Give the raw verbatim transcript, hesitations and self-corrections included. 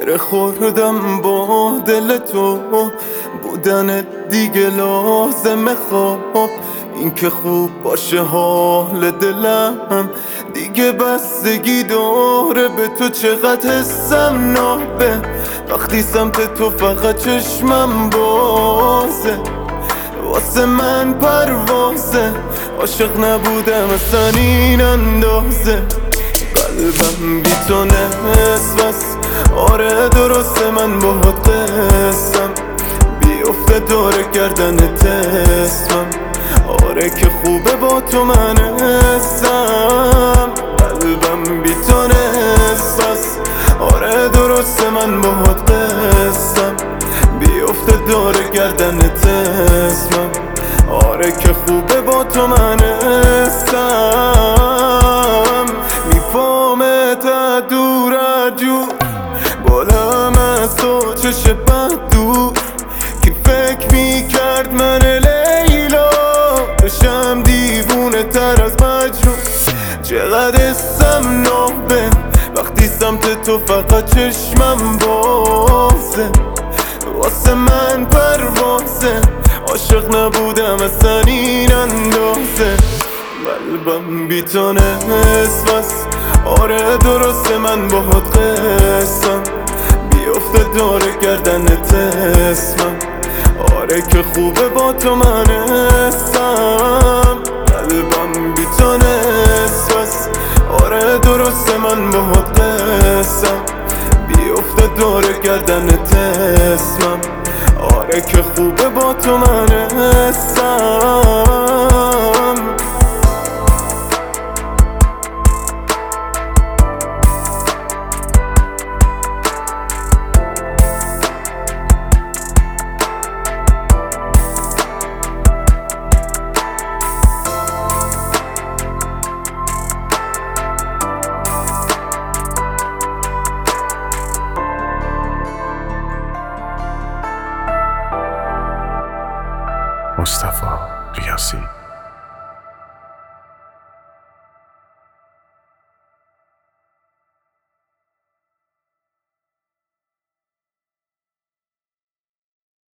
گره خوردم با دل تو، بودن دیگه لازمه. خواب این که خوب باشه حال دلم دیگه بستگی داره به تو. چقدر حسم نابه وقتی سمت تو فقط چشمم بازه، واسه من پروازه. عاشق نبودم اصلا این اندازه، قلبم بی تو نصفست. آره درسته من باهات قسم، بیفته دور گردنت اسمم. آره که خوبه با تو من هستم، قلبم بی تو نصفست. آره درسته من باهات قسم، بیفته دور گردنت اسمم. آره که خوبه با تو من هستم. میفهمت دور جور بالم از تو چش بد دور، کی فکر میکرد من لیلا بشم دیوونه تر از مجنون. چقدر حسم نابه وقتی سمت تو فقط چشمم بازه، واسه من پروازه. عاشق نبودم اصلا این اندازه، قلبم بی تو نصفست. آره درسته من باهات قسم، بیفته دور گردنت اسمم. آره که خوبه با تو من هستم، قلبم بی تو نصفست. آره درسته من باهات قسم، بیفته دور گردنت اسمم. آره که خوبه با تو من هستم. مصطفی ریاضی